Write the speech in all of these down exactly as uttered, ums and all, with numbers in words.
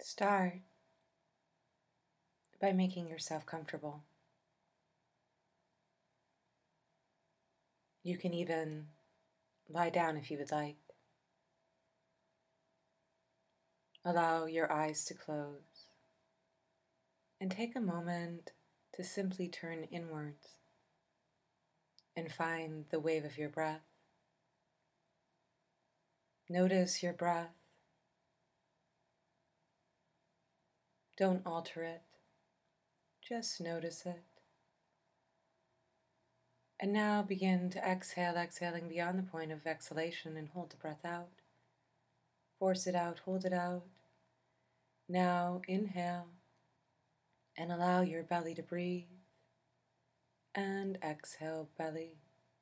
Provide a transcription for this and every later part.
Start by making yourself comfortable. You can even lie down if you would like. Allow your eyes to close and take a moment to simply turn inwards and find the wave of your breath. Notice your breath. Don't alter it. Just notice it. And now begin to exhale, exhaling beyond the point of exhalation, and hold the breath out. Force it out, hold it out. Now inhale and allow your belly to breathe. And exhale, belly.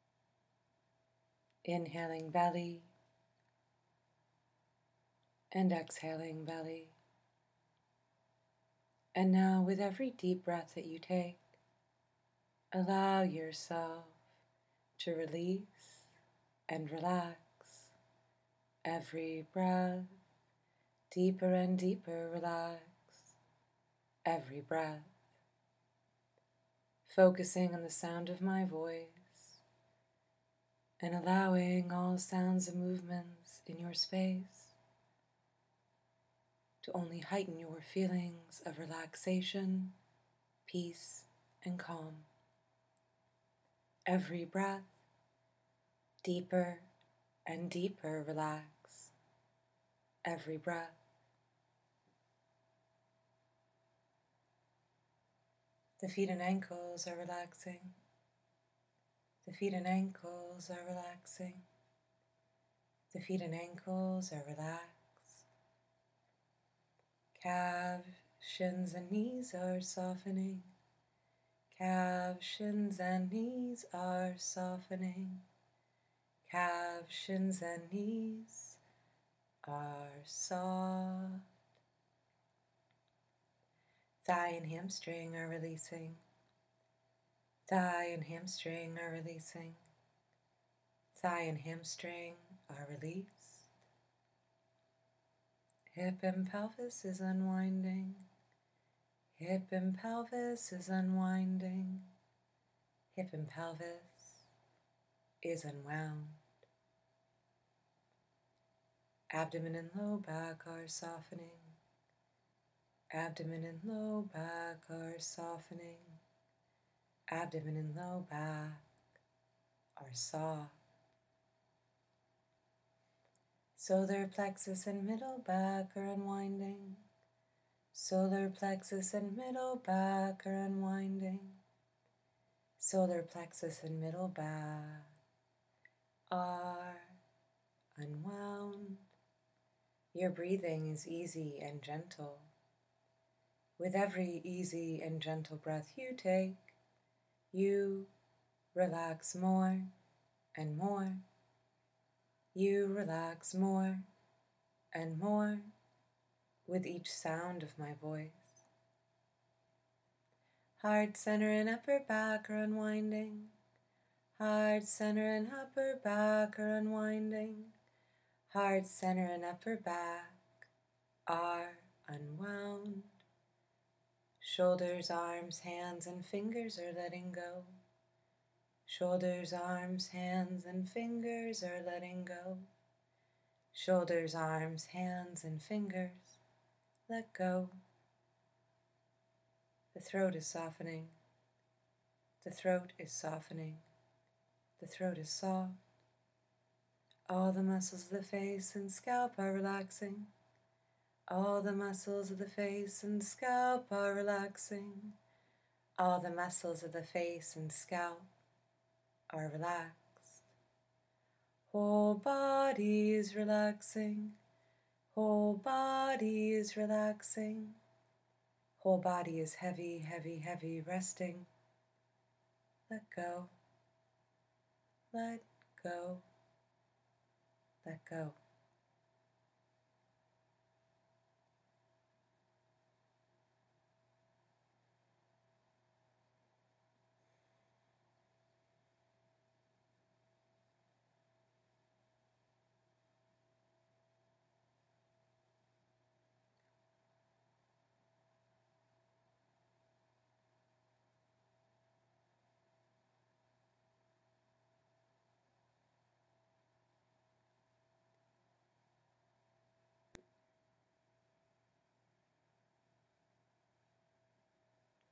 Inhaling belly. And exhaling belly. And now with every deep breath that you take, allow yourself to release and relax. Every breath, deeper and deeper relax. Every breath. Focusing on the sound of my voice and allowing all sounds and movements in your space to only heighten your feelings of relaxation, peace, and calm. Every breath, deeper and deeper relax. Every breath. The feet and ankles are relaxing. The feet and ankles are relaxing. The feet and ankles are relaxed. Calves, shins, and knees are softening. Calves, shins, and knees are softening. Calves, shins, and knees are soft. Thigh and hamstring are releasing. Thigh and hamstring are releasing. Thigh and hamstring are released. Hip and pelvis is unwinding. Hip and pelvis is unwinding. Hip and pelvis is unwound. Abdomen and low back are softening. Abdomen and low back are softening. Abdomen and low back are soft. Solar plexus and middle back are unwinding. Solar plexus and middle back are unwinding. Solar plexus and middle back are unwound. Your breathing is easy and gentle. With every easy and gentle breath you take, you relax more and more. You relax more and more with each sound of my voice. Heart center and upper back are unwinding. Heart center and upper back are unwinding. Heart center and upper back are unwound. Shoulders, arms, hands, and fingers are letting go. Shoulders, arms, hands, and fingers are letting go. Shoulders, arms, hands, and fingers, let go. The throat is softening. The throat is softening. The throat is soft. All the muscles of the face and scalp are relaxing. All the muscles of the face and scalp are relaxing. All the muscles of the face and scalp are relaxed. Whole body is relaxing. Whole body is relaxing. Whole body is heavy, heavy, heavy, resting. Let go. Let go. Let go.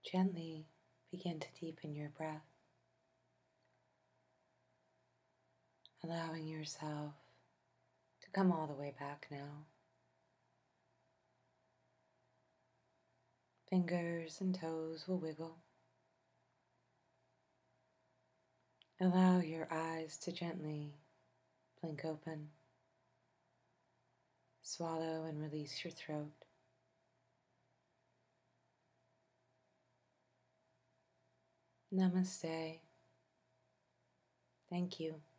Gently begin to deepen your breath, allowing yourself to come all the way back now. Fingers and toes will wiggle. Allow your eyes to gently blink open. Swallow and release your throat. Namaste. Thank you.